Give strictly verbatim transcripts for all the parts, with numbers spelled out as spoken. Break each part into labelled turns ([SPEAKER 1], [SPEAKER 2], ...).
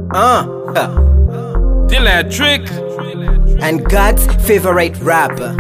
[SPEAKER 1] Uh, huh.
[SPEAKER 2] Electric
[SPEAKER 1] And God's favorite rapper.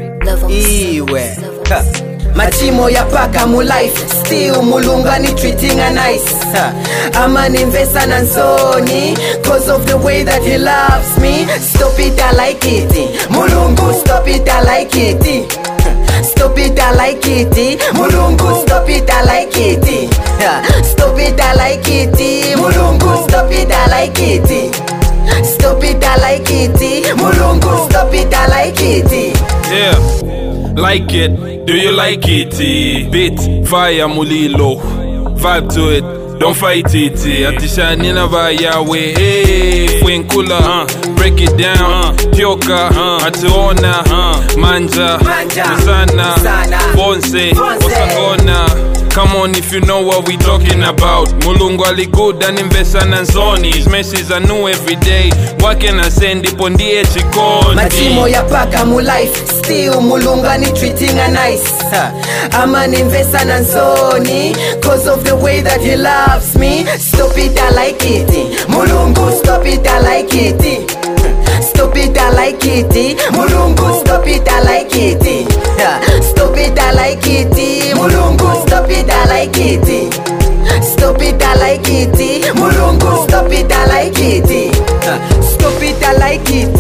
[SPEAKER 1] Iwe. Huh. Machimo ya paka mu life, still mulunga ni treating a nice. Ama nimvesa na nsoni, cause of the way that he loves me. Stop it, I like it. Mulungu, stop it, I like it. Stop it, I like it. Mulungu, stop it, I like it. Stop it, I like it. Mulungu, stop it, I like it. Stop it, I like it. Mulungu, stop it, I like it.
[SPEAKER 2] Yeah, like it. Do you like it? Beat, fire, mulilo. Vibe to it, don't fight it. Atisha nina va Yahweh. Hey, Fwinkula, uh, break it down. Pyoka, uh, Atuona, uh, Manja, Sana, Bonse, Osangona. Come on if you know what we talking about. Mulungu ali good and investa na nzoni. His messages are new every day. What can I say? Ndipo ndiye chikoni.
[SPEAKER 1] Machimo ya paka mu life, still mulunga ni treating a nice. Ama nimvesa na nzoni, cause of the way that he loves me. Stop it, I like it. Mulungu, stop it, I like it. Stop it, I like it. Mulungu, stop it, I like it. Stop it, I like it. Mulungu, stop it, I like it. Stop it, I like it. Mulungu, stop it, I like it. Stop it, I like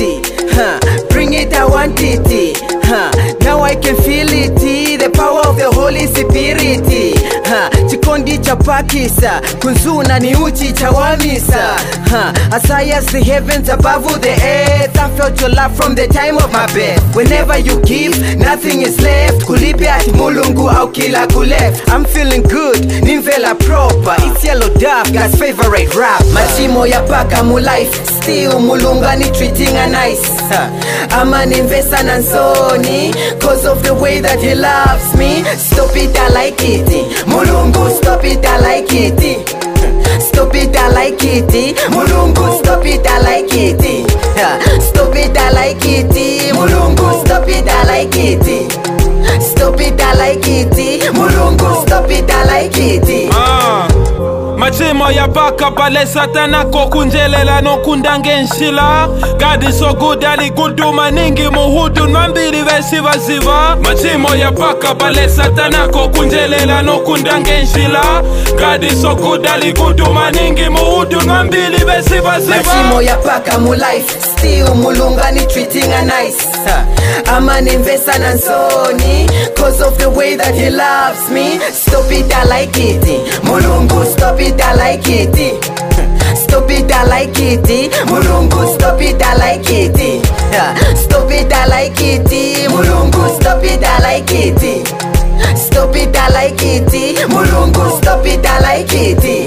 [SPEAKER 1] it. Bring it, I want it. Now I can feel it. The power of the Holy Spirit. Chikondi cha pakisa, kunzuna ni uchi cha wamisa. As high as the heavens above the earth, I felt your love from the time of my birth. Whenever you give, nothing is left. Kulipe ati mulungu au kila kuleft. I'm feeling good, nimvela proper. It's Yellow Dove, God's favorite rap. Machimo ya paka mu life, still mulunga ni treating a nice. Ama nimvesa na nsoni, cause of the way that he loves me. Stop it, I like it. Mulungu, stop it, I like it. Stop it, I like it. Mulungu, stop it, I like it. Stop it, I like it. Mulungu, stop it, I like it. Stop it, I like it. Mulungu, stop it, I like it.
[SPEAKER 2] Ah, machimo ya paka pale satana kokunjelela no kundange nshila. God is so good ali kuduma ningi muhudu nwambiri vesiva ziva. Machimo ya paka pale satana kokunjelela no kundange nshila. God is so good ali kuduma ningi muhudu nwambiri vesiva ziva.
[SPEAKER 1] Machimo ya paka mu life, still mulunga ni treating a nice. Ama nimvesa na nsoni, cause of the way that he loves me. Stop it, I like it. Mulungu, stop it, I like it. Stop it, I like it. Mulungu, stop it, I like it. Stop it, I like it. Mulungu, stop it, I like it. Stop it, I like it. Mulungu, stop it, I like it.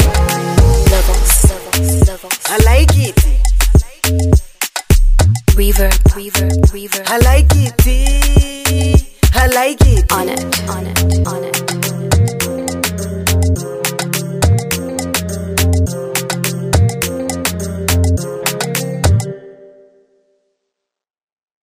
[SPEAKER 1] I like it.
[SPEAKER 3] Reverb, reverb, reverb.
[SPEAKER 1] I like it. I like it.
[SPEAKER 3] On it, on it.